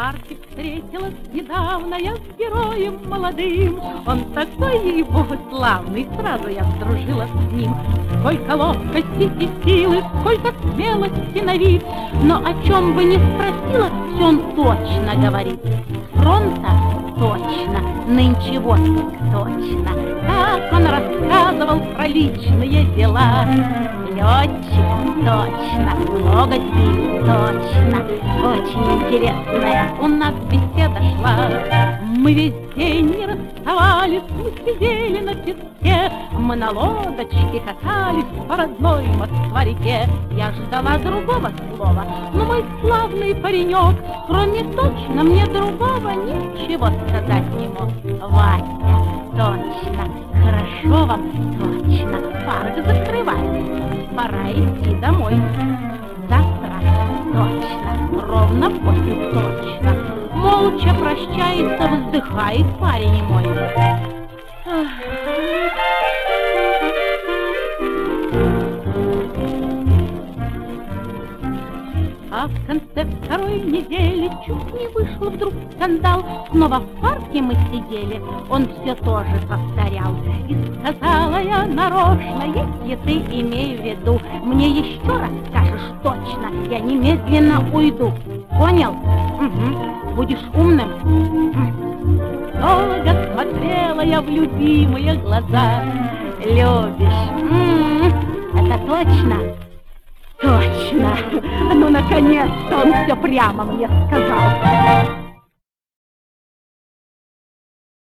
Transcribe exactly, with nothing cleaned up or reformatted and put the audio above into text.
парке встретилась недавно я с героем молодым. Он такой, ей-богу, славный, сразу я сдружила с ним. Сколько ловкости и силы, сколько смелости на вид. Но о чем бы ни спросила, все он точно говорит. С фронта точно, нынче в отпуск точно. Так он рассказывал про личные дела. Летчик точно, много сил точно. Очень интересная у нас беседа шла. Мы весь день не расставались, мы сидели на песке, мы на лодочке катались по родной Москва-реке. Я ждала другого слова, но мой славный паренек, кроме точно, мне другого ничего сказать не мог. Вася, точно, хорошо вам, точно, парк закрывается, пора идти домой. Завтра, точно, ровно в восемь точно. Молча прощается, вздыхает парень мой. А в конце второй недели чуть не вышел вдруг скандал. Снова в парке мы сидели, он все тоже повторял. И сказала я нарочно, если ты, имей в виду, мне еще раз скажешь точно, я немедленно уйду. Понял? Угу. Будешь умным? Долго смотрела я в любимые глаза. Любишь? М-м-м. Это точно? Точно! Ну, наконец-то он все прямо мне сказал.